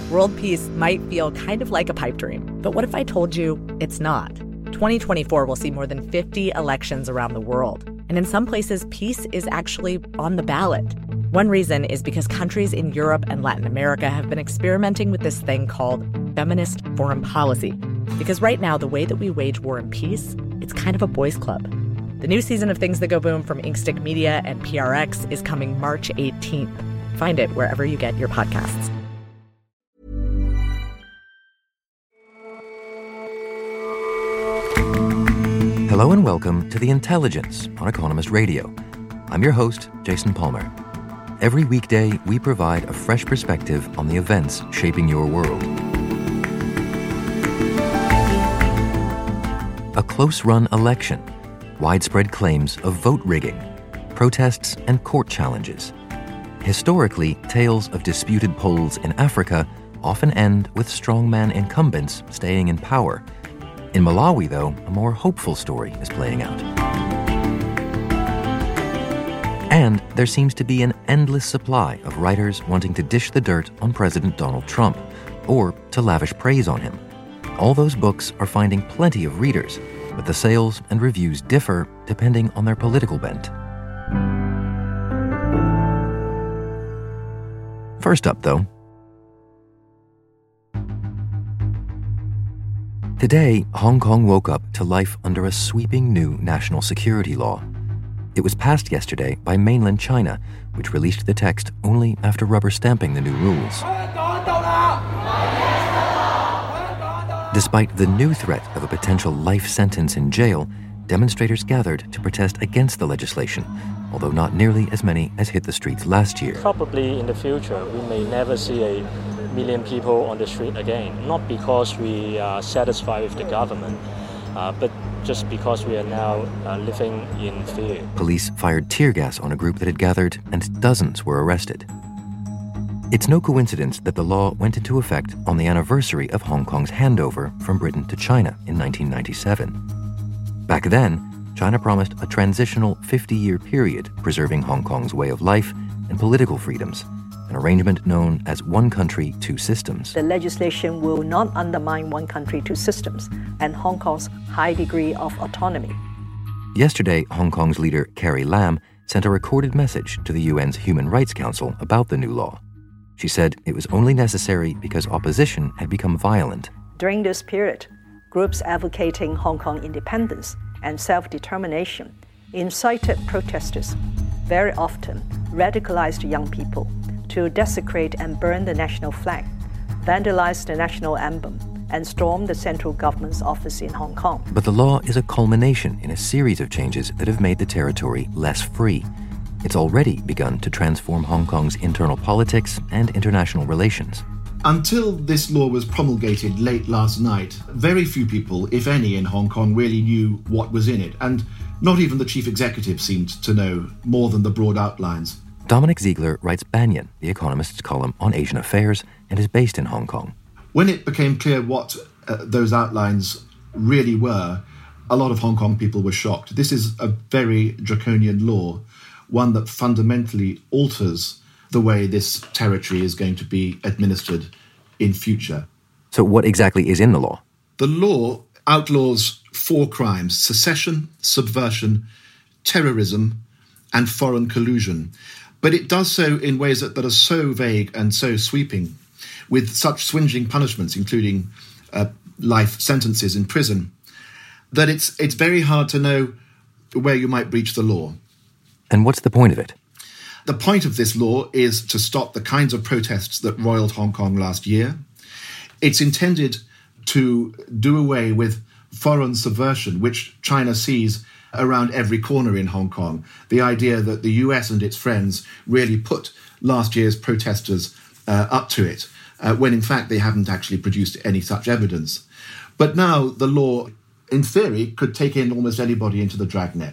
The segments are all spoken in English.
World peace might feel kind of like a pipe dream, but what if I told you it's not? 2024 will see more than 50 elections around the world, and in some places, peace is actually on the ballot. One reason is because countries in Europe and Latin America have been experimenting with this thing called feminist foreign policy. Because right now, the way that we wage war and peace, it's kind of a boys' club. The new season of Things That Go Boom from Inkstick Media and PRX is coming March 18th. Find it wherever you get your podcasts. Hello and welcome to The Intelligence on Economist Radio. I'm your host, Jason Palmer. Every weekday, we provide a fresh perspective on the events shaping your world. A close-run election, widespread claims of vote rigging, protests and court challenges. Historically, tales of disputed polls in Africa often end with strongman incumbents staying in power. In Malawi, though, a more hopeful story is playing out. And there seems to be an endless supply of writers wanting to dish the dirt on President Donald Trump, or to lavish praise on him. All those books are finding plenty of readers, but the sales and reviews differ depending on their political bent. First up, though, today, Hong Kong woke up to life under a sweeping new national security law. It was passed yesterday by mainland China, which released the text only after rubber stamping the new rules. Despite the new threat of a potential life sentence in jail, demonstrators gathered to protest against the legislation, although not nearly as many as hit the streets last year. Probably in the future, we may never see a million people on the street again, not because we are satisfied with the government, but just because we are now living in fear. Police fired tear gas on a group that had gathered, and dozens were arrested. It's no coincidence that the law went into effect on the anniversary of Hong Kong's handover from Britain to China in 1997. Back then, China promised a transitional 50-year period preserving Hong Kong's way of life and political freedoms, an arrangement known as One Country, Two Systems. The legislation will not undermine one country, two systems and Hong Kong's high degree of autonomy. Yesterday, Hong Kong's leader, Carrie Lam, sent a recorded message to the UN's Human Rights Council about the new law. She said it was only necessary because opposition had become violent. During this period, groups advocating Hong Kong independence and self-determination incited protesters, very often radicalized young people, to desecrate and burn the national flag, vandalize the national emblem, and storm the central government's office in Hong Kong. But the law is a culmination in a series of changes that have made the territory less free. It's already begun to transform Hong Kong's internal politics and international relations. Until this law was promulgated late last night, very few people, if any, in Hong Kong really knew what was in it, and not even the chief executive seemed to know more than the broad outlines. Dominic Ziegler writes Banyan, The Economist's column on Asian affairs, and is based in Hong Kong. When it became clear what those outlines really were, a lot of Hong Kong people were shocked. This is a very draconian law, one that fundamentally alters the way this territory is going to be administered in future. So what exactly is in the law? The law outlaws 4 crimes: secession, subversion, terrorism, and foreign collusion. But it does so in ways that are so vague and so sweeping, with such swingeing punishments, including life sentences in prison, that it's very hard to know where you might breach the law. And what's the point of it? The point of this law is to stop the kinds of protests that roiled Hong Kong last year. It's intended to do away with foreign subversion, which China sees around every corner in Hong Kong. The idea that the US and its friends really put last year's protesters up to it, when in fact they haven't actually produced any such evidence. But now the law, in theory, could take in almost anybody into the dragnet.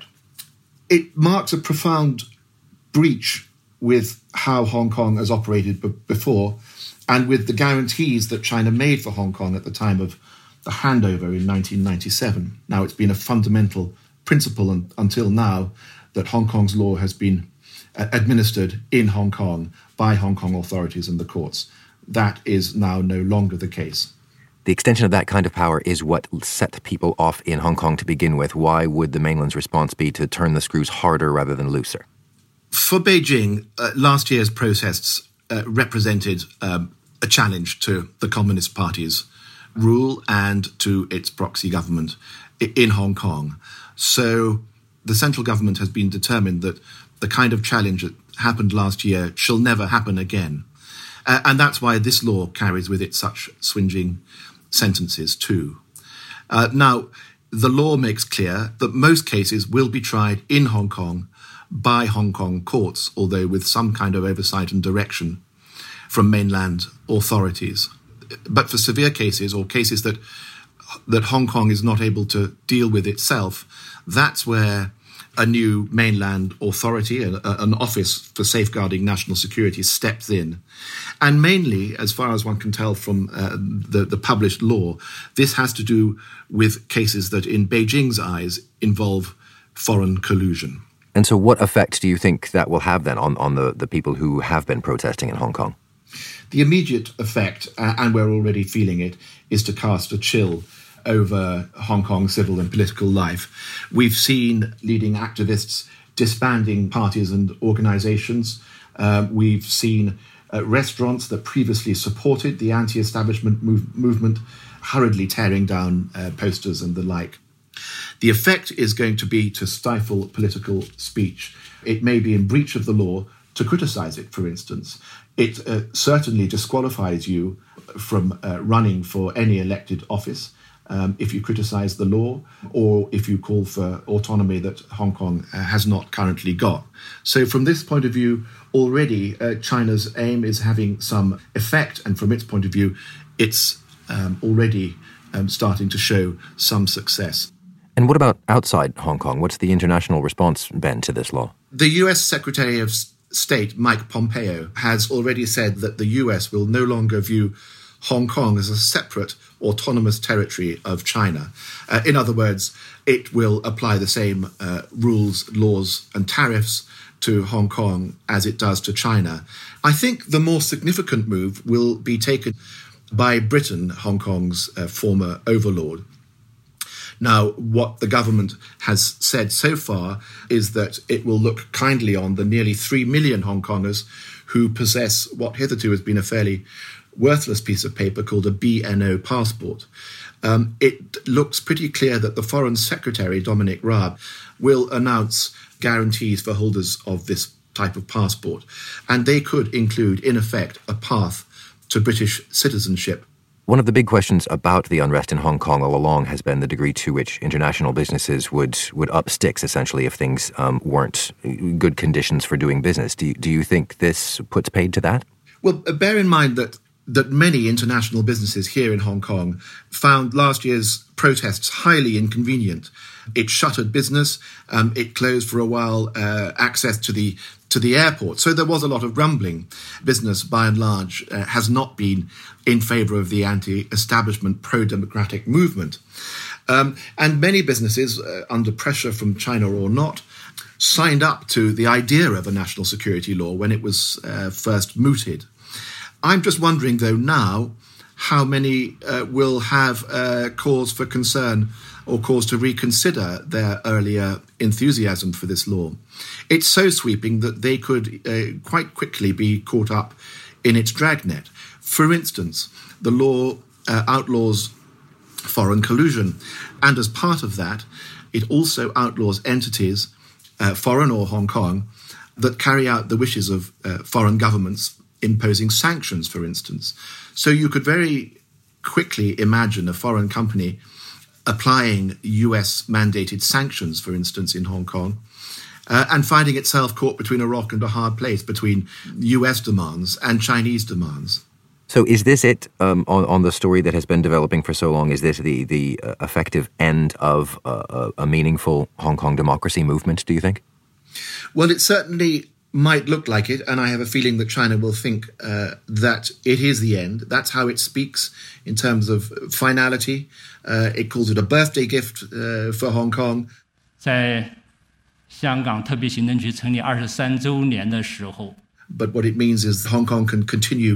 It marks a profound breach with how Hong Kong has operated before, and with the guarantees that China made for Hong Kong at the time of the handover in 1997. Now, it's been a fundamental principle until now that Hong Kong's law has been administered in Hong Kong by Hong Kong authorities and the courts, that is now no longer the case. The extension of that kind of power is what set people off in Hong Kong to begin with. Why would the mainland's response be to turn the screws harder rather than looser? For Beijing, last year's protests represented a challenge to the Communist Party's rule and to its proxy government in Hong Kong. So the central government has been determined that the kind of challenge that happened last year shall never happen again. And that's why this law carries with it such swingeing sentences too. Now, the law makes clear that most cases will be tried in Hong Kong by Hong Kong courts, although with some kind of oversight and direction from mainland authorities. But for severe cases or cases that Hong Kong is not able to deal with itself, that's where a new mainland authority, an office for safeguarding national security, steps in. And mainly, as far as one can tell from the published law, this has to do with cases that in Beijing's eyes involve foreign collusion. And so what effect do you think that will have then on the people who have been protesting in Hong Kong? The immediate effect, and we're already feeling it, is to cast a chill over Hong Kong civil and political life. We've seen leading activists disbanding parties and organizations. We've seen restaurants that previously supported the anti-establishment movement hurriedly tearing down posters and the like. The effect is going to be to stifle political speech. It may be in breach of the law to criticize it, for instance. It certainly disqualifies you from running for any elected office if you criticize the law or if you call for autonomy that Hong Kong has not currently got. So from this point of view, already China's aim is having some effect, and from its point of view, it's already starting to show some success. And what about outside Hong Kong? What's the international response been to this law? The US Secretary of State, Mike Pompeo, has already said that the US will no longer view Hong Kong as a separate autonomous territory of China. In other words, it will apply the same rules, laws and tariffs to Hong Kong as it does to China. I think the more significant move will be taken by Britain, Hong Kong's former overlord. Now, what the government has said so far is that it will look kindly on the nearly 3 million Hong Kongers who possess what hitherto has been a fairly worthless piece of paper called a BNO passport. It looks pretty clear that the Foreign Secretary, Dominic Raab, will announce guarantees for holders of this type of passport. And they could include, in effect, a path to British citizenship. One of the big questions about the unrest in Hong Kong all along has been the degree to which international businesses would up sticks, essentially, if things weren't good conditions for doing business. Do you think this puts paid to that? Well, bear in mind that many international businesses here in Hong Kong found last year's protests highly inconvenient. It shuttered business. It closed for a while access to the airport. So there was a lot of grumbling. Business, by and large, has not been in favour of the anti-establishment, pro-democratic movement. And many businesses, under pressure from China or not, signed up to the idea of a national security law when it was first mooted. I'm just wondering, though, now how many will have cause for concern or cause to reconsider their earlier enthusiasm for this law. It's so sweeping that they could quite quickly be caught up in its dragnet. For instance, the law outlaws foreign collusion, and as part of that, it also outlaws entities, foreign or Hong Kong, that carry out the wishes of foreign governments imposing sanctions, for instance. So you could very quickly imagine a foreign company applying US-mandated sanctions, for instance, in Hong Kong, and finding itself caught between a rock and a hard place, between US demands and Chinese demands. So is this it on the story that has been developing for so long? Is this the effective end of a meaningful Hong Kong democracy movement, do you think? Well, it certainly might look like it, and I have a feeling that China will think that it is the end. That's how it speaks in terms of finality. It calls it a birthday gift for Hong Kong. 在香港特别行政区成立23周年的时候 But what it means is Hong Kong can continue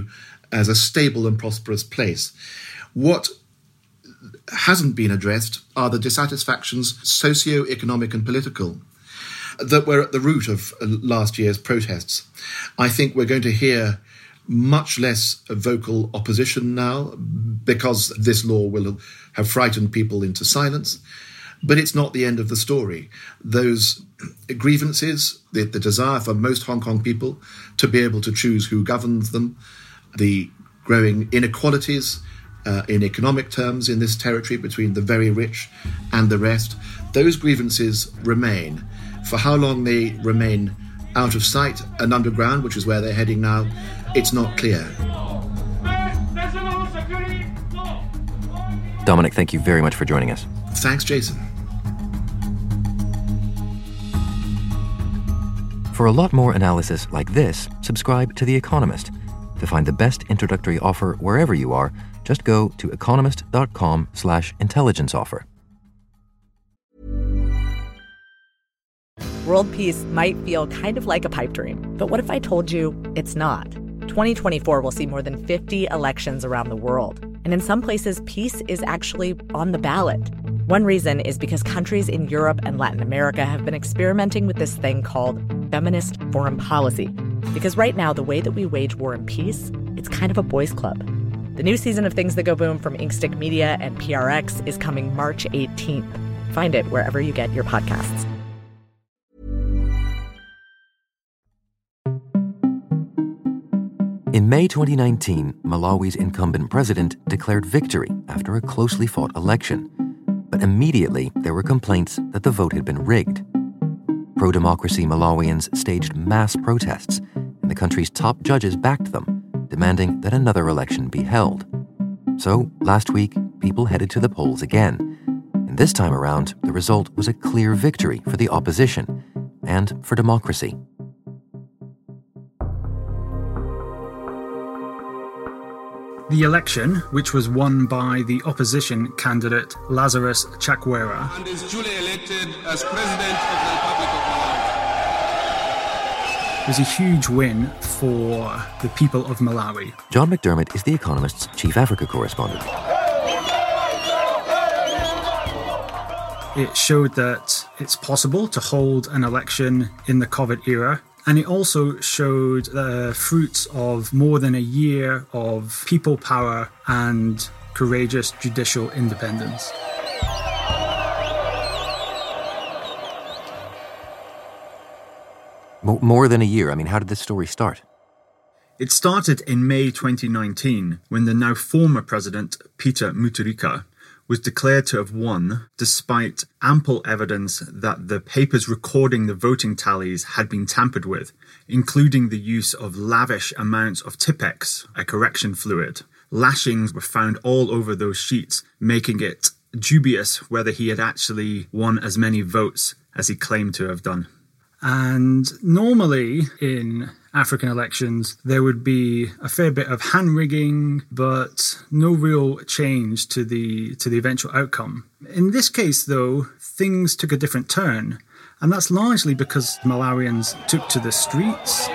as a stable and prosperous place. What hasn't been addressed are the dissatisfactions, socio-economic and political, that were at the root of last year's protests. I think we're going to hear much less vocal opposition now because this law will have frightened people into silence. But it's not the end of the story. Those grievances, the desire for most Hong Kong people to be able to choose who governs them, the growing inequalities in economic terms in this territory between the very rich and the rest, those grievances remain. For how long they remain out of sight and underground, which is where they're heading now, it's not clear. Dominic, thank you very much for joining us. Thanks, Jason. For a lot more analysis like this, subscribe to The Economist. To find the best introductory offer wherever you are, just go to economist.com/intelligence offer. World peace might feel kind of like a pipe dream, but what if I told you it's not? 2024 will see more than 50 elections around the world, and in some places, peace is actually on the ballot. One reason is because countries in Europe and Latin America have been experimenting with this thing called feminist foreign policy. Because right now, the way that we wage war and peace, it's kind of a boys' club. The new season of Things That Go Boom from Inkstick Media and PRX is coming March 18th. Find it wherever you get your podcasts. In May 2019, Malawi's incumbent president declared victory after a closely fought election. But immediately, there were complaints that the vote had been rigged. Pro-democracy Malawians staged mass protests, and the country's top judges backed them, demanding that another election be held. So, last week, people headed to the polls again. And this time around, the result was a clear victory for the opposition and for democracy. The election, which was won by the opposition candidate Lazarus Chakwera, and is duly elected as President of the Republic of Malawi, was a huge win for the people of Malawi. John McDermott is The Economist's chief Africa correspondent. It showed that it's possible to hold an election in the COVID era. And it also showed the fruits of more than a year of people power and courageous judicial independence. More than a year. I mean, how did this story start? It started in May 2019 when the now former president, Peter Mutharika, was declared to have won despite ample evidence that the papers recording the voting tallies had been tampered with, including the use of lavish amounts of Tipex, a correction fluid. Lashings were found all over those sheets, making it dubious whether he had actually won as many votes as he claimed to have done. And normally in African elections, there would be a fair bit of hand-rigging, but no real change to the eventual outcome. In this case, though, things took a different turn, and that's largely because Malawians took to the streets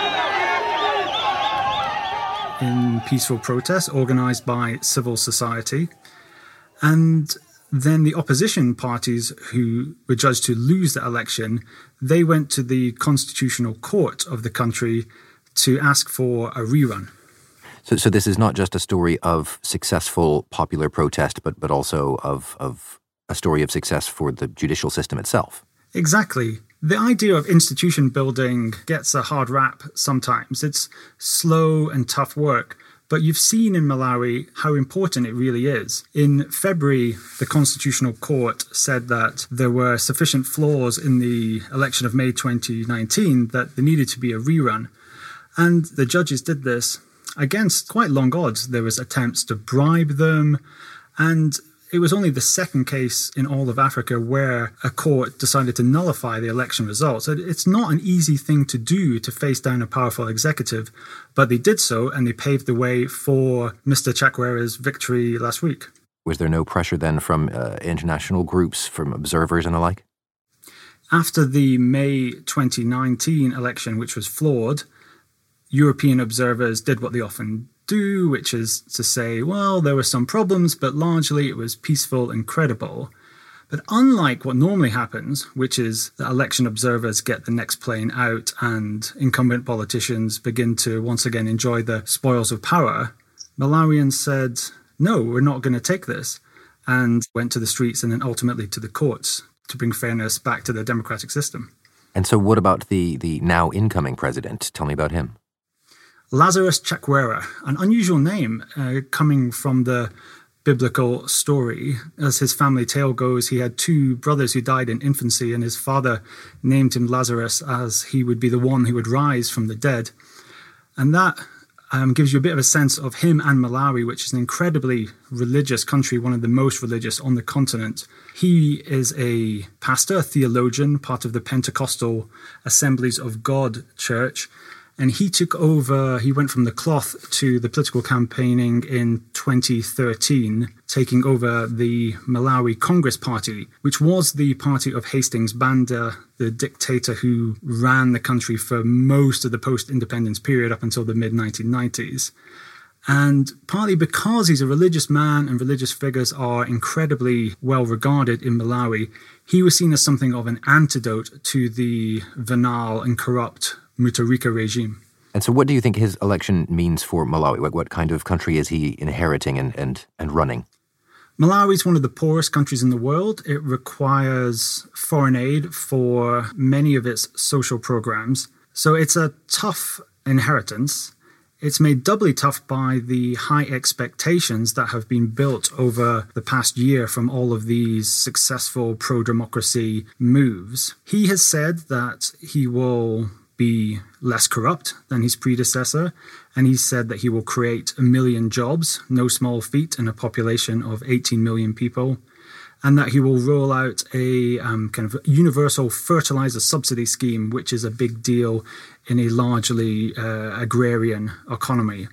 in peaceful protests organised by civil society, and then the opposition parties who were judged to lose the election, they went to the constitutional court of the country to ask for a rerun. So this is not just a story of successful popular protest, but also of a story of success for the judicial system itself. Exactly. The idea of institution building gets a hard rap sometimes. It's slow and tough work. But you've seen in Malawi how important it really is. In February, the Constitutional Court said that there were sufficient flaws in the election of May 2019 that there needed to be a rerun. And the judges did this against quite long odds. There was attempts to bribe them, and it was only the second case in all of Africa where a court decided to nullify the election results. It's not an easy thing to do to face down a powerful executive, but they did so, and they paved the way for Mr. Chakwera's victory last week. Was there no pressure then from international groups, from observers and the like? After the May 2019 election, which was flawed, European observers did what they often do, which is to say, well, there were some problems, but largely it was peaceful and credible. But unlike what normally happens, which is that election observers get the next plane out and incumbent politicians begin to once again enjoy the spoils of power, Malawians said, no, we're not going to take this, and went to the streets and then ultimately to the courts to bring fairness back to the democratic system. And so what about the now incoming president? Tell me about him. Lazarus Chakwera, an unusual name coming from the biblical story. As his family tale goes, he had two brothers who died in infancy, and his father named him Lazarus as he would be the one who would rise from the dead. And that gives you a bit of a sense of him and Malawi, which is an incredibly religious country, one of the most religious on the continent. He is a pastor, a theologian, part of the Pentecostal Assemblies of God Church. And he took over, he went from the cloth to the political campaigning in 2013, taking over the Malawi Congress Party, which was the party of Hastings Banda, the dictator who ran the country for most of the post-independence period up until the mid-1990s. And partly because he's a religious man and religious figures are incredibly well regarded in Malawi, he was seen as something of an antidote to the venal and corrupt Mutharika regime. And so what do you think his election means for Malawi? What kind of country is he inheriting and running? Malawi is one of the poorest countries in the world. It requires foreign aid for many of its social programs. So it's a tough inheritance. It's made doubly tough by the high expectations that have been built over the past year from all of these successful pro-democracy moves. He has said that he will be less corrupt than his predecessor, and he said that he will create 1 million jobs, no small feat in a population of 18 million people, and that he will roll out a kind of universal fertilizer subsidy scheme, which is a big deal in a largely agrarian economy.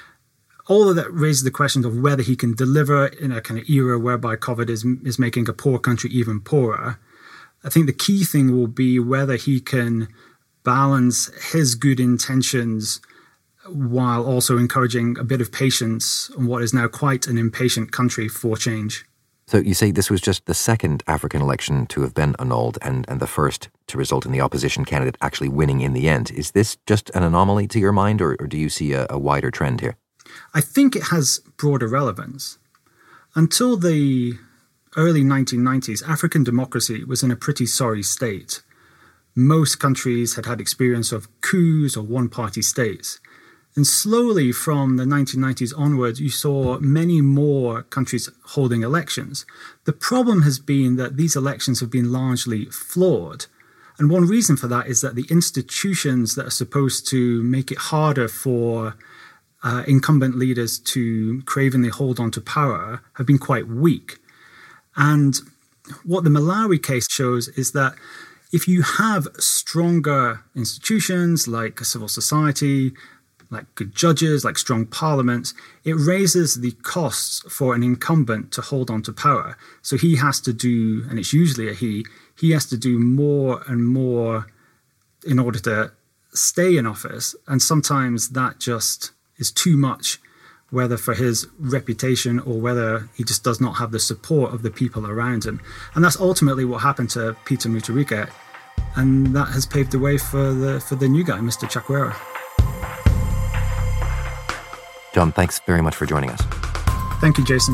All of that raises the question of whether he can deliver in a kind of era whereby COVID is making a poor country even poorer. I think the key thing will be whether he can balance his good intentions while also encouraging a bit of patience on what is now quite an impatient country for change. So you say this was just the second African election to have been annulled and the first to result in the opposition candidate actually winning in the end. Is this just an anomaly to your mind, or do you see a wider trend here? I think it has broader relevance. Until the early 1990s, African democracy was in a pretty sorry state. Most countries had had experience of coups or one-party states. And slowly from the 1990s onwards, you saw many more countries holding elections. The problem has been that these elections have been largely flawed. And one reason for that is that the institutions that are supposed to make it harder for incumbent leaders to cravenly hold on to power have been quite weak. And what the Malawi case shows is that if you have stronger institutions like a civil society, like good judges, like strong parliaments, it raises the costs for an incumbent to hold on to power. So he has to do, and it's usually a he has to do more and more in order to stay in office. And sometimes that just is too much, whether for his reputation or whether he just does not have the support of the people around him. And that's ultimately what happened to Peter Mutharika. And that has paved the way for the new guy, Mr. Chakwera. John, thanks very much for joining us. Thank you, Jason.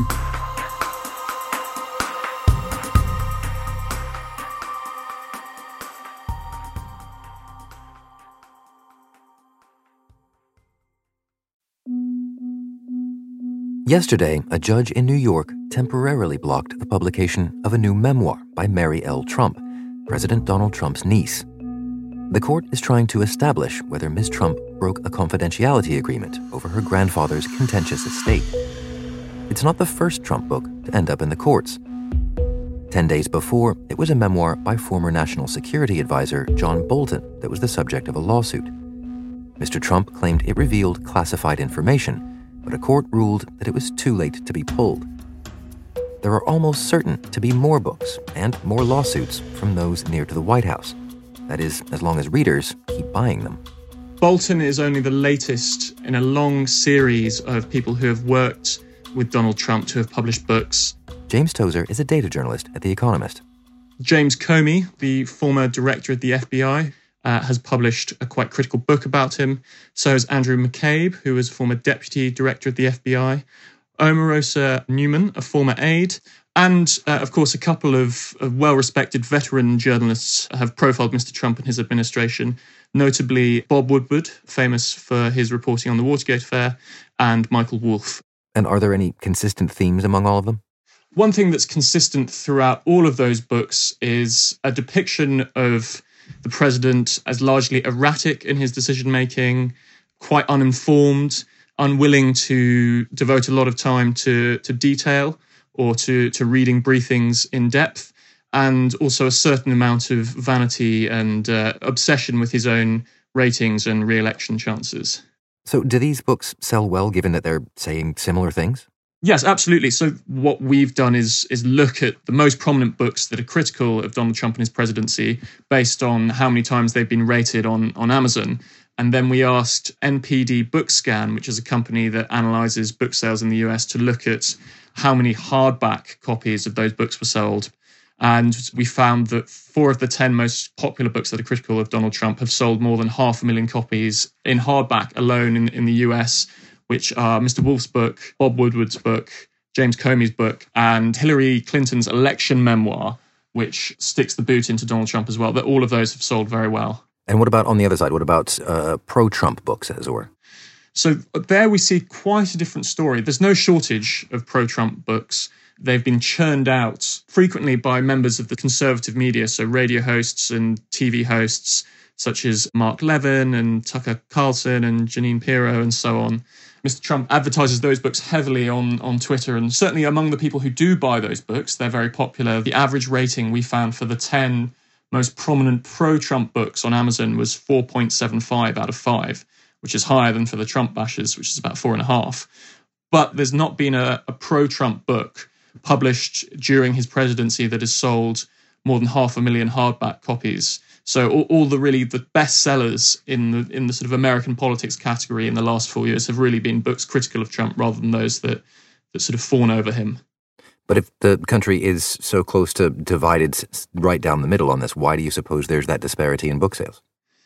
Yesterday, a judge in New York temporarily blocked the publication of a new memoir by Mary L. Trump, President Donald Trump's niece. The court is trying to establish whether Ms. Trump broke a confidentiality agreement over her grandfather's contentious estate. It's not the first Trump book to end up in the courts. 10 days before, it was a memoir by former National Security Advisor John Bolton that was the subject of a lawsuit. Mr. Trump claimed it revealed classified information, but a court ruled that it was too late to be pulled. There are almost certain to be more books and more lawsuits from those near to the White House. That is, as long as readers keep buying them. Bolton is only the latest in a long series of people who have worked with Donald Trump, who have published books. James Tozer is a data journalist at The Economist. James Comey, the former director of the FBI, has published a quite critical book about him. So has Andrew McCabe, who was a former deputy director of the FBI. Omarosa Newman, a former aide. And, of course, a couple of well-respected veteran journalists have profiled Mr. Trump and his administration, notably Bob Woodward, famous for his reporting on the Watergate affair, and Michael Wolff. And are there any consistent themes among all of them? One thing that's consistent throughout all of those books is a depiction of the president as largely erratic in his decision-making, quite uninformed, unwilling to devote a lot of time to detail or to reading briefings in depth, and also a certain amount of vanity and obsession with his own ratings and re-election chances. So do these books sell well, given that they're saying similar things? Yes, absolutely. So what we've done is look at the most prominent books that are critical of Donald Trump and his presidency based on how many times they've been rated on Amazon. And then we asked NPD Bookscan, which is a company that analyzes book sales in the US, to look at how many hardback copies of those books were sold. And we found that 4 of the 10 most popular books that are critical of Donald Trump have sold more than 500,000 copies in hardback alone in the US, which are Mr. Wolff's book, Bob Woodward's book, James Comey's book, and Hillary Clinton's election memoir, which sticks the boot into Donald Trump as well. That all of those have sold very well. And what about on the other side? What about pro-Trump books, as it were? So there we see quite a different story. There's no shortage of pro-Trump books. They've been churned out frequently by members of the conservative media, so radio hosts and TV hosts, such as Mark Levin and Tucker Carlson and Jeanine Pirro and so on. Mr. Trump advertises those books heavily on Twitter, and certainly among the people who do buy those books, they're very popular. The average rating we found for the 10 most prominent pro-Trump books on Amazon was 4.75 out of 5, which is higher than for the Trump bashers, which is about 4.5. But there's not been a pro-Trump book published during his presidency that has sold more than 500,000 hardback copies. So all the best sellers in the sort of American politics category in the last 4 years have really been books critical of Trump rather than those that sort of fawn over him. But if the country is so close to divided right down the middle on this, why do you suppose there's that disparity in book sales?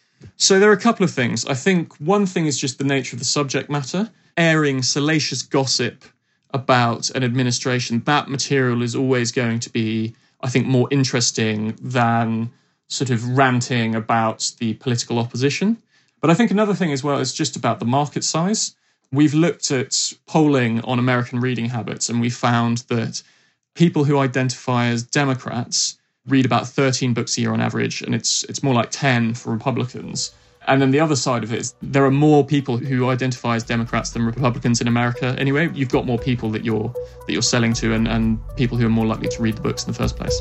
So there are a couple of things. I think one thing is just the nature of the subject matter. Airing salacious gossip about an administration, that material is always going to be, I think, more interesting than sort of ranting about the political opposition. But I think another thing as well is just about the market size. We've looked at polling on American reading habits, and we found that people who identify as Democrats read about 13 books a year on average, and it's more like 10 for Republicans. And then the other side of it is there are more people who identify as Democrats than Republicans in America. Anyway, you've got more people that you're selling to and people who are more likely to read the books in the first place.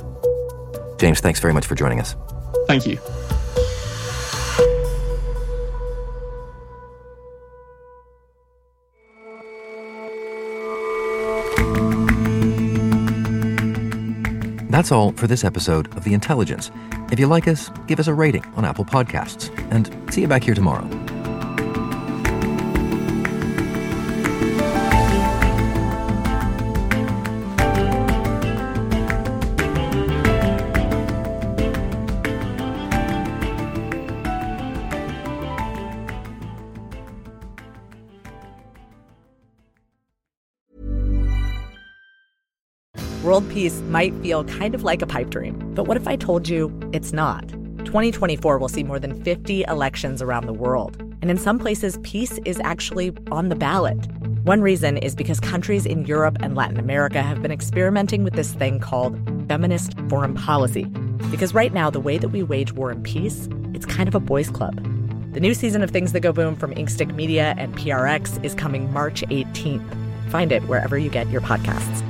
James, thanks very much for joining us. Thank you. That's all for this episode of The Intelligence. If you like us, give us a rating on Apple Podcasts. And see you back here tomorrow. World peace might feel kind of like a pipe dream, but what if I told you it's not? 2024 will see more than 50 elections around the world, and in some places, peace is actually on the ballot. One reason is because countries in Europe and Latin America have been experimenting with this thing called feminist foreign policy. Because right now, the way that we wage war and peace, it's kind of a boys' club. The new season of Things That Go Boom from Inkstick Media and PRX is coming March 18th. Find it wherever you get your podcasts.